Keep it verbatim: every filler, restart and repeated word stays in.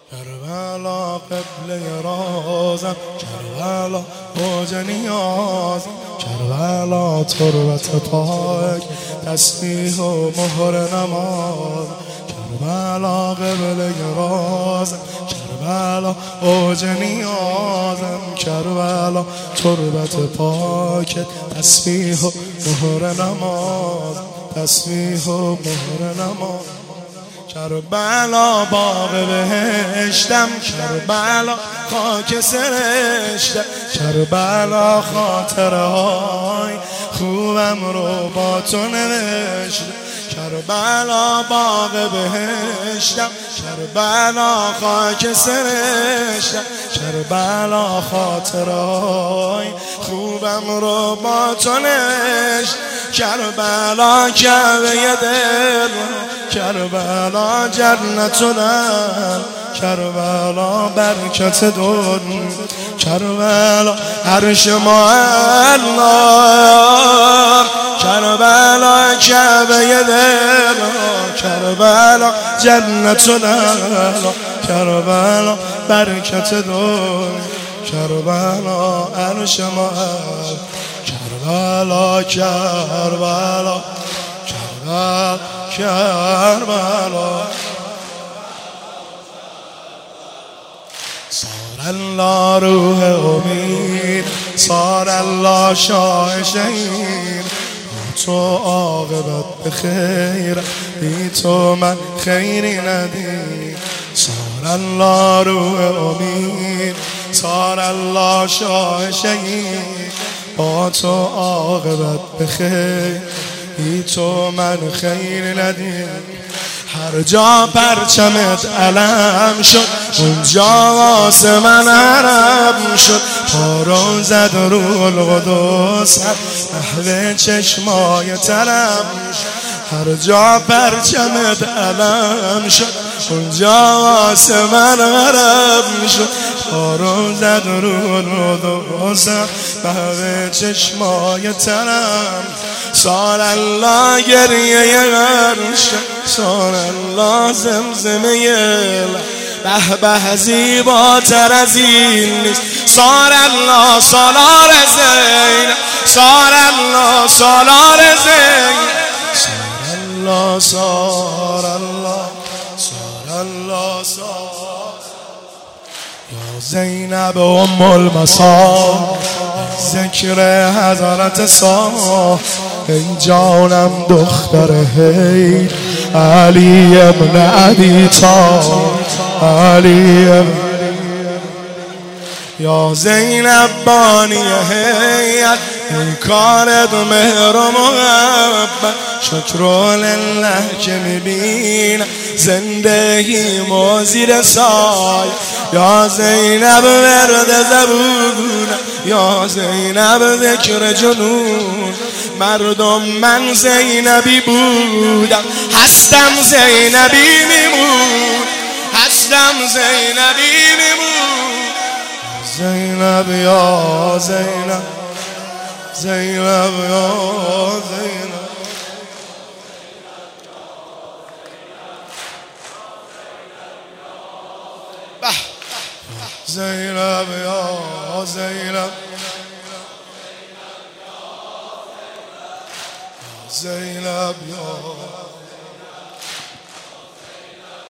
کربلا قبله رازم، کربلا اوج نیازم، کربلا تربت پاک تسبیح و مهر نماز. کربلا قبله رازم، کربلا اوج نیازم، کربلا تربت پاک تسبیح و مهر نماز، تسبیح و مهر نماز. کربلا باغ بهشتم، کربلا خاک سرشتم، کربلا خاطره های خوبم رو با تو نوشتم. کربلا باغ بهشتم، کربلا خاک سرشتم، کربلا خاطره های خوبم رو با تو نوشتم. کربلا کعبه دل، کربلا جنت العدن، کربلا برکت دل، کربلا عرش معلا، کربلا کعبه دل، کربلا جنت العدن، کربلا برکت دل، کربلا عرش معلا. کربلا کربلا کربلا کربلا. صار الله روح امید، صار الله شاه شهید، تو عاقبت به خیر، بی تو من خیری ندید. صار الله روح امید، صار الله شاه شهید، با تو عاقبت به خیر، بی تو من خیر ندید. هر جا پرچمت علم شد، اونجا واسه من حرم شد. پارو زد رو القدس، محو چشمای ترم شد. هر جا پرچمت علم شد، اونجا واسه من حرم شد. پارو زد رو القدس، محو چشمای ترم. صار الله گریه غرش، صار الله زمزمه به به زیباتر از این نیست. صار الله سالار زین، صار الله سالار زین، صار الله صار الله صار الله صار. یا زینب ام المصاب، ذکر حضرت صاح، ای جانم دختر حید، علی ابن ابی طالب، علی ابن. یا زینب بانی هیئت، ای کارت مهر و محبت، شکر لله که میبینم زندگیمو زیر سایه. یا زینب ورد زبون، یا زینب ذکر جنون، مردم من زینبی بودم، هستم زینبی میمون، هستم زینبی میمون. زینب یا زینب، زینب یا زینب. زینب یا زینب، زینب یا